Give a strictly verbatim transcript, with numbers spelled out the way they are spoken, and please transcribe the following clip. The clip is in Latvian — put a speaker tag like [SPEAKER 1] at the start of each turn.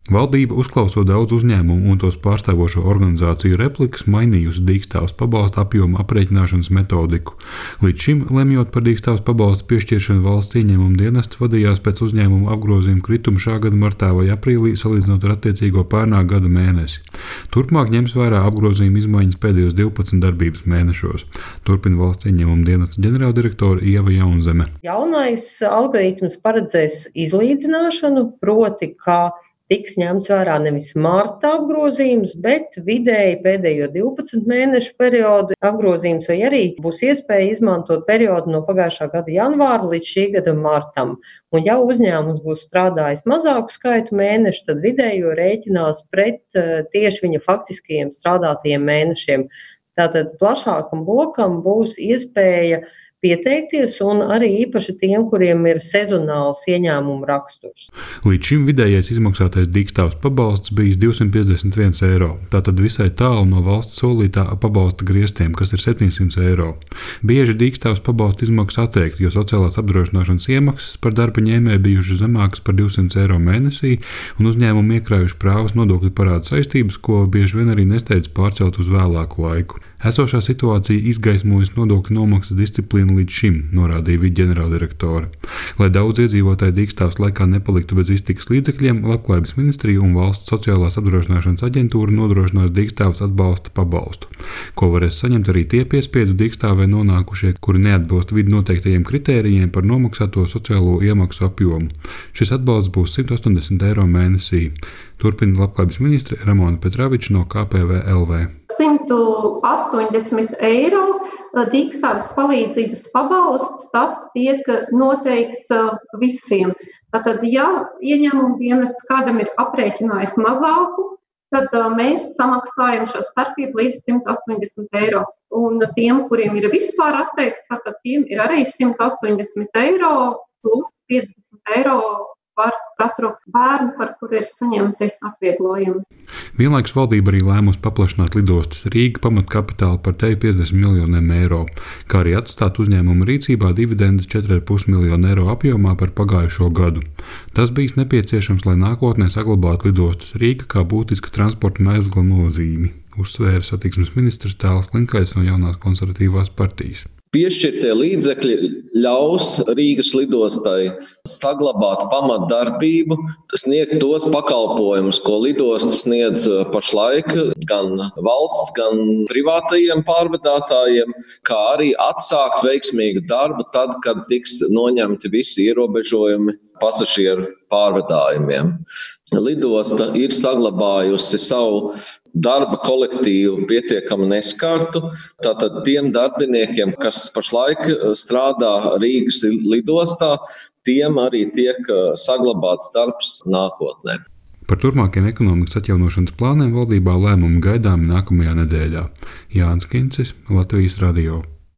[SPEAKER 1] Valdība, uzklausot daudz uzņēmumu un tos pārstāvošo organizāciju replikas, mainījusi dīkstāves pabalsta apjoma aprēķināšanas metodiku. Līdz šim, lemjot par dīkstāves pabalsta piešķiršanu, valsts ieņēmuma dienests vadījās pēc uzņēmuma apgrozījuma krituma šā gada martā vai aprīlī, salīdzinot ar attiecīgo pērnā gada mēnesi. Turpmāk ņems vērā apgrozījuma izmaiņas pēdējos divpadsmit darbības mēnešos. Turpina valsts ieņēmuma dienesta ģenerāldirektore Ieva Jaunzeme.
[SPEAKER 2] Jaunais algoritms paredzēs izlīdzināšanu, proti, kā tiks ņemts vērā nevis marta apgrozījums, bet vidēji pēdējo divpadsmit mēnešu periodu apgrozījums, vai arī būs iespēja izmantot periodu no pagājušā gada janvāra līdz šī gada martam. Un ja uzņēmums būs strādājis mazāku skaitu mēnešu, tad vidējo rēķinās pret tieši viņa faktiskajiem strādātajiem mēnešiem. Tātad plašākam lokam būs iespēja pieteikties, un arī īpaši tiem, kuriem ir sezonāls ieņēmumu raksturs.
[SPEAKER 1] Līdz šim vidējais izmaksātais dīkstāves pabalsts bijis divsimt piecdesmit viens eiro, tātad visai tālu no valsts solītā pabalsta griestiem, kas ir septiņsimt eiro. Bieži dīkstāves pabalsta izmaksas atteikti, jo sociālās apdrošināšanas iemaksas par darba ņēmēju bijušas zemākas par divsimt eiro mēnesī, un uzņēmumi iekrājuši prāvas nodokļu parādu saistības, ko bieži vien arī nesteidz pārcelt uz vēlāku laiku. Esošā situācija izgaismojas nodokļu nomaksas disciplīnu līdz šim, norādīja viņa ģenerāldirektore. Lai daudz iedzīvotāju dīkstāves laikā nepaliktu bez iztikas līdzekļiem, Labklājības ministrija un Valsts sociālās apdrošināšanas aģentūra nodrošinās dīkstāves atbalsta pabalstu, ko varēs saņemt arī tie piespiedu dīkstāvē nonākušie, kuri neatbilst vidu noteiktajiem kritērijiem par nomaksāto sociālo iemaksu apjomu. Šis atbalsts būs simt astoņdesmit eiro mēnesī. Turpina Labklājības ministre Ramona Petraviča no K P V L V.
[SPEAKER 3] simt astoņdesmit eiro dīkstāves palīdzības pabalsts, tas tiek noteikts visiem. Tātad, ja ieņēmuma dienests kādam ir aprēķinājis mazāku, tad mēs samaksājam šo starpību līdz simt astoņdesmit eiro. Un tiem, kuriem ir vispār atteikts, tātad tiem ir arī simt astoņdesmit eiro plus piecdesmit eiro par katru bērnu, par kuru ir saņemti atvieglojumi.
[SPEAKER 1] Vienlaikus valdība arī lēmusi paplašināt lidostas Rīga pamatkapitālu par te piecdesmit miljoniem eiro, kā arī atstāt uzņēmumu rīcībā dividendes četri ar pus miljonu eiro apjomā par pagājušo gadu. Tas bijis nepieciešams, lai nākotnē saglabātu lidostas Rīga kā būtiska transporta mēzgla nozīmi, uzsvēra satiksmes ministrs Tāls Klinkais no Jaunās konservatīvās partijas.
[SPEAKER 4] Piešķirtie līdzekļi ļaus Rīgas lidostai saglabāt pamatdarbību, sniegt tos pakalpojumus, ko lidosta sniedz pašlaik gan valsts, gan privātajiem pārvadātājiem, kā arī atsākt veiksmīgu darbu tad, kad tiks noņemti visi ierobežojumi pasažieru pārvadājumiem. Lidosta ir saglabājusi savu darba kolektīvu pietiekami neskartu. Tātad tiem darbiniekiem, kas pašlaik strādā Rīgas lidostā, tiem arī tiek saglabāts darbs nākotnē.
[SPEAKER 1] Par turpmākiem ekonomikas atjaunošanas plāniem valdībā lēmumi gaidāmi nākamajā nedēļā. Jānis Kincis, Latvijas radio.